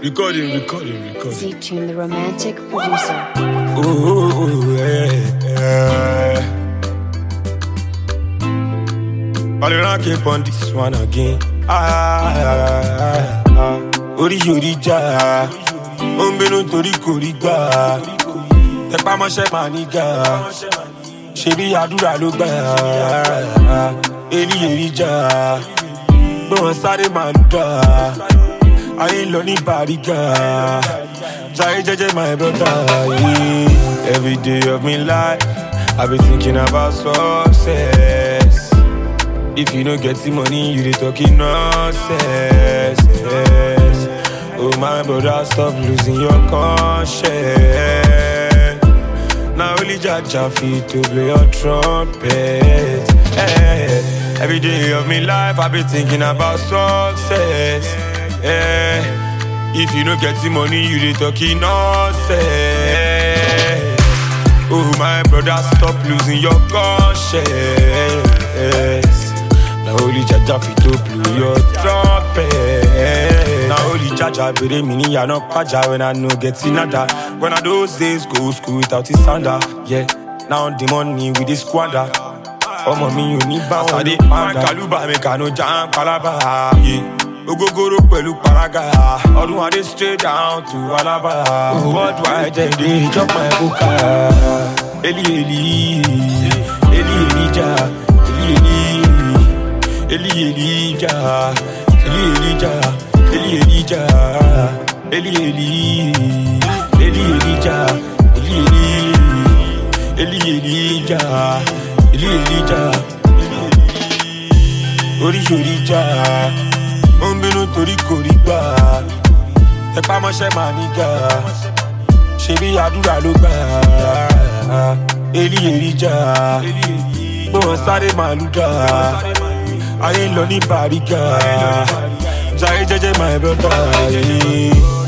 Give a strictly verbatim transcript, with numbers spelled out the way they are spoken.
Recording, recording, recording. Z-Tune, the romantic producer. Ooh, yeah, yeah. I'll keep on this one again. Ah, ah, ah. Ori yori ja, ombeno tori koriga. Tepa moshe maniga, shebi adura lo gba. Eli yeri ja, no sare manuda. I ain't learning bariga. Jai Jeje my brother. Yeah. Every day of my life, I be thinking about success. If you don't get the money, you dey talking nonsense. Yes. Oh my brother, stop losing your conscience. Now only Jaja fit to play your trumpet. Hey. Every day of my life, I be thinking about success. Yeah. If you don't get the money, you dey talking nonsense. Oh my brother, stop losing your conscience. Now only Jaja fit to blow your trumpet. Now only Jaja bere mini ya no paja when I no get nada. When I those days go school without his sander. Yeah, now the money with the squander. Oh mommy, you need bounce. I dey man kaluba make I no jam palaba. Yeah. Ogogoro pẹ̀lú paraga. Ọdún adé straight down to Alaba. What do I tell you? Chop my boca. Eli Eli, Eli Elija, Eli Eli, Eli Elija, Eli Elija, Eli Elija, Eli Eli, Eli Elija, Eli Eli, Eli Elija, Eli Elija, Ori Yorija. Ombeno tori koriga. Tepa moshe maniga. Shebi adura lo gba. Eli erija. No sare maluda. I ain't learning bariga. Jai Jeje my brother.